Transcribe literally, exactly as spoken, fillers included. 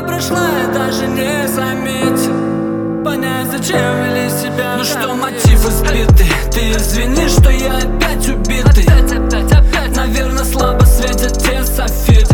Время прошло, я даже не заметил. Понять, зачем вели себя. Ну что, мотив избитый. Ты извини, что я опять убитый. Наверное, слабо светят те софиты.